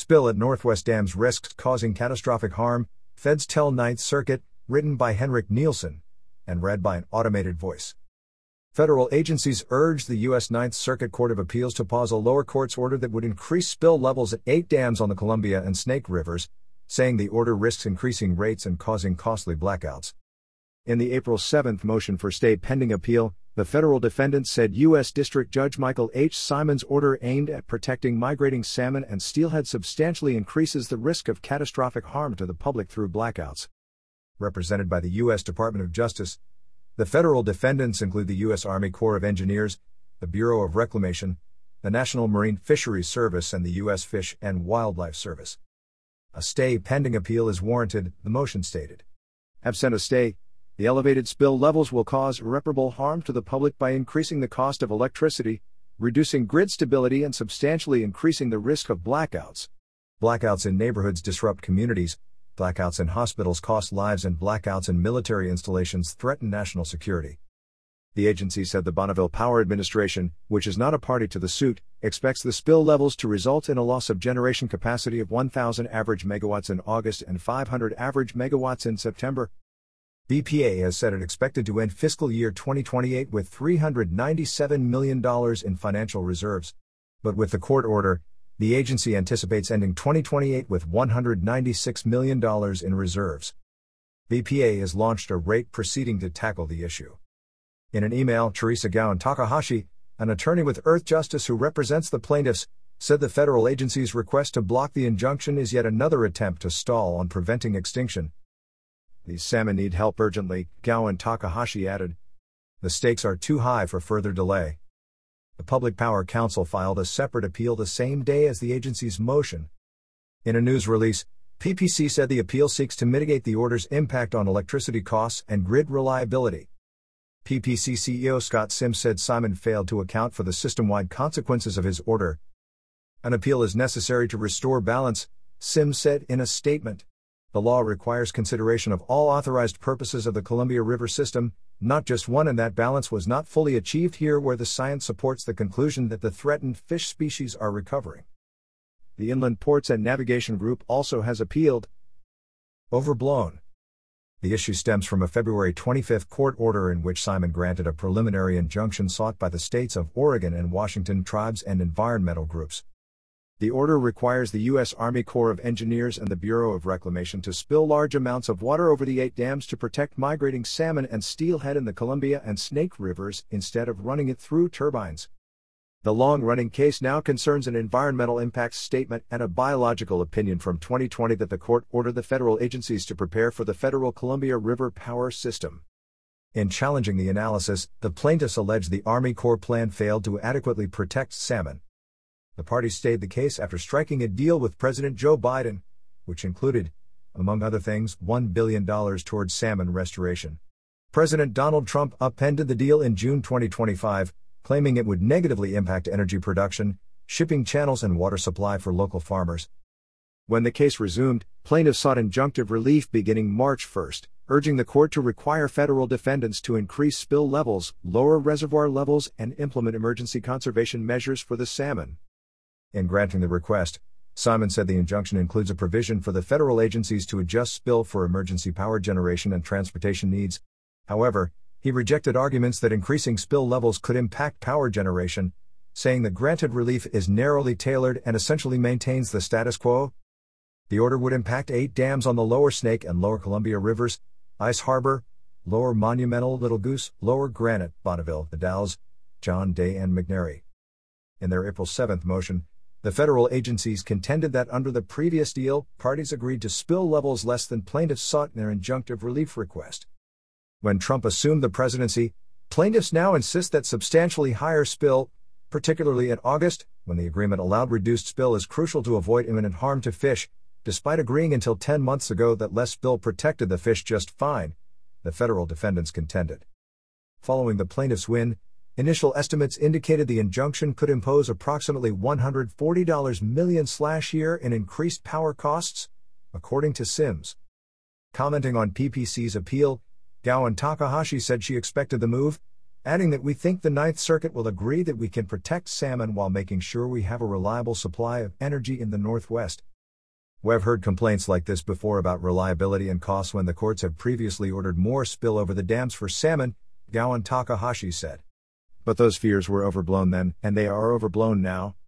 Spill at Northwest Dams risks causing catastrophic harm, Feds tell Ninth Circuit, written by Henrik Nielsen, and read by an automated voice. Federal agencies urged the U.S. Ninth Circuit Court of Appeals to pause a lower court's order that would increase spill levels at 8 dams on the Columbia and Snake Rivers, saying the order risks increasing rates and causing costly blackouts. In the April 7 motion for stay pending appeal, the federal defendants said U.S. District Judge Michael H. Simon's order aimed at protecting migrating salmon and steelhead substantially increases the risk of catastrophic harm to the public through blackouts. Represented by the U.S. Department of Justice, the federal defendants include the U.S. Army Corps of Engineers, the Bureau of Reclamation, the National Marine Fisheries Service, and the U.S. Fish and Wildlife Service. A stay pending appeal is warranted, the motion stated. Absent a stay, the elevated spill levels will cause irreparable harm to the public by increasing the cost of electricity, reducing grid stability, and substantially increasing the risk of blackouts. Blackouts in neighborhoods disrupt communities, blackouts in hospitals cost lives, and blackouts in military installations threaten national security. The agency said the Bonneville Power Administration, which is not a party to the suit, expects the spill levels to result in a loss of generation capacity of 1,000 average megawatts in August and 500 average megawatts in September. BPA has said it expected to end fiscal year 2028 with $397 million in financial reserves. But with the court order, the agency anticipates ending 2028 with $196 million in reserves. BPA has launched a rate proceeding to tackle the issue. In an email, Teresa Gowan Takahashi, an attorney with Earthjustice who represents the plaintiffs, said the federal agency's request to block the injunction is yet another attempt to stall on preventing extinction. These salmon need help urgently, Gowan Takahashi added. The stakes are too high for further delay. The Public Power Council filed a separate appeal the same day as the agency's motion. In a news release, PPC said the appeal seeks to mitigate the order's impact on electricity costs and grid reliability. PPC CEO Scott Sims said Simon failed to account for the system-wide consequences of his order. An appeal is necessary to restore balance, Sims said in a statement. The law requires consideration of all authorized purposes of the Columbia River system, not just one, and that balance was not fully achieved here where the science supports the conclusion that the threatened fish species are recovering. The Inland Ports and Navigation Group also has appealed. Overblown. The issue stems from a February 25 court order in which Simon granted a preliminary injunction sought by the states of Oregon and Washington tribes and environmental groups. The order requires the U.S. Army Corps of Engineers and the Bureau of Reclamation to spill large amounts of water over the 8 dams to protect migrating salmon and steelhead in the Columbia and Snake Rivers instead of running it through turbines. The long-running case now concerns an environmental impacts statement and a biological opinion from 2020 that the court ordered the federal agencies to prepare for the federal Columbia River power system. In challenging the analysis, the plaintiffs allege the Army Corps plan failed to adequately protect salmon. The parties stayed the case after striking a deal with President Joe Biden, which included, among other things, $1 billion towards salmon restoration. President Donald Trump upended the deal in June 2025, claiming it would negatively impact energy production, shipping channels, and water supply for local farmers. When the case resumed, plaintiffs sought injunctive relief beginning March 1, urging the court to require federal defendants to increase spill levels, lower reservoir levels, and implement emergency conservation measures for the salmon. In granting the request, Simon said the injunction includes a provision for the federal agencies to adjust spill for emergency power generation and transportation needs. However, he rejected arguments that increasing spill levels could impact power generation, saying the granted relief is narrowly tailored and essentially maintains the status quo. The order would impact 8 dams on the Lower Snake and Lower Columbia Rivers, Ice Harbor, Lower Monumental, Little Goose, Lower Granite, Bonneville, The Dalles, John Day, and McNary. In their April 7 motion, the federal agencies contended that under the previous deal, parties agreed to spill levels less than plaintiffs sought in their injunctive relief request. When Trump assumed the presidency, plaintiffs now insist that substantially higher spill, particularly in August, when the agreement allowed reduced spill, is crucial to avoid imminent harm to fish, despite agreeing until 10 months ago that less spill protected the fish just fine, the federal defendants contended. Following the plaintiffs' win, initial estimates indicated the injunction could impose approximately $140 million/year in increased power costs, according to Sims. Commenting on PPC's appeal, Gowan Takahashi said she expected the move, adding that we think the Ninth Circuit will agree that we can protect salmon while making sure we have a reliable supply of energy in the Northwest. We've heard complaints like this before about reliability and costs when the courts have previously ordered more spill over the dams for salmon, Gowan Takahashi said. But those fears were overblown then, and they are overblown now.